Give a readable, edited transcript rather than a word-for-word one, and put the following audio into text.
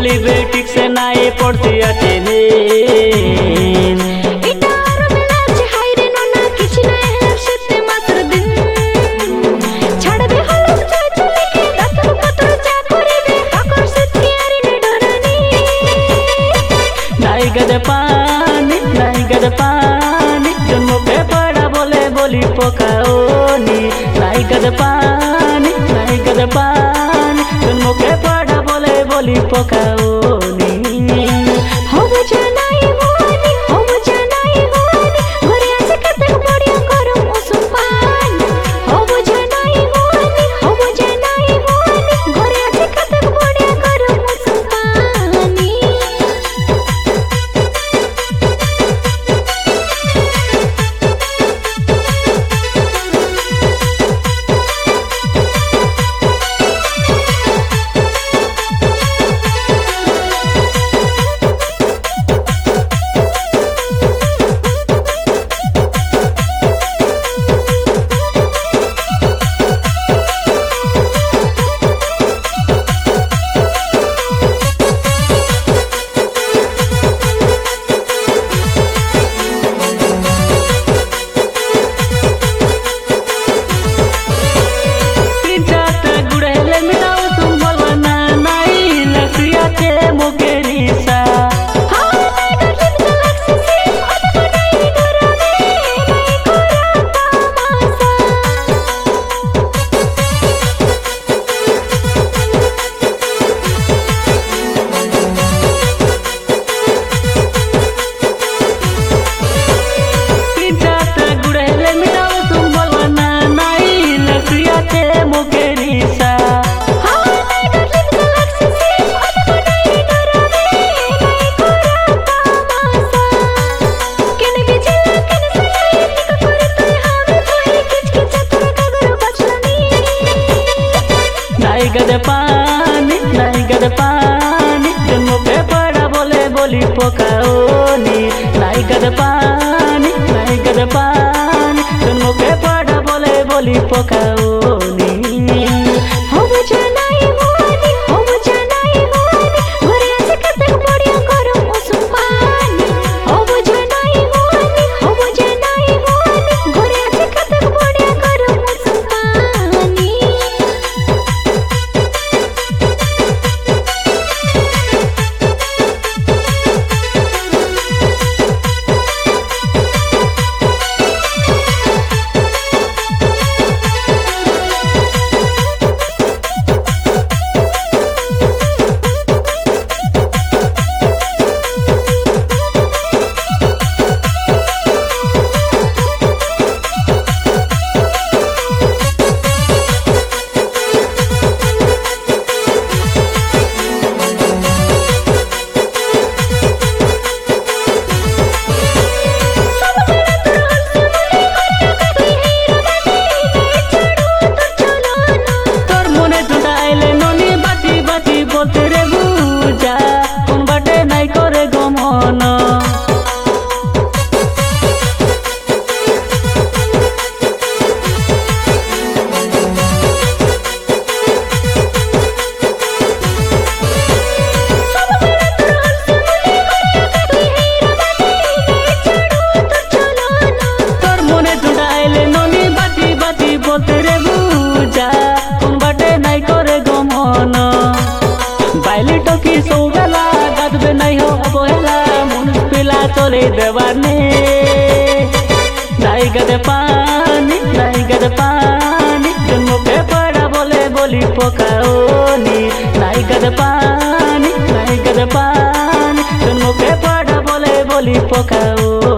बोली बेटिक से नाए पड़ती अचेने गद पानी जन्म पे पड़ा बोले बोली पोकाओनी नाई गद पानी जन्म पे पड़ा बोले बोली पोकाओनी गद पानी जन्म पे पड़ा बोले बोली पोकाओनी नाई गद पानी जन्म पे पड़ा बोले बोली पोकाओनी चोली देवानी नाई गद पानी जन्म पे पड़ा बोले बोली पोकाओनी नाई गद पानी जन्म पे पड़ा बोले बोली पोकाओ।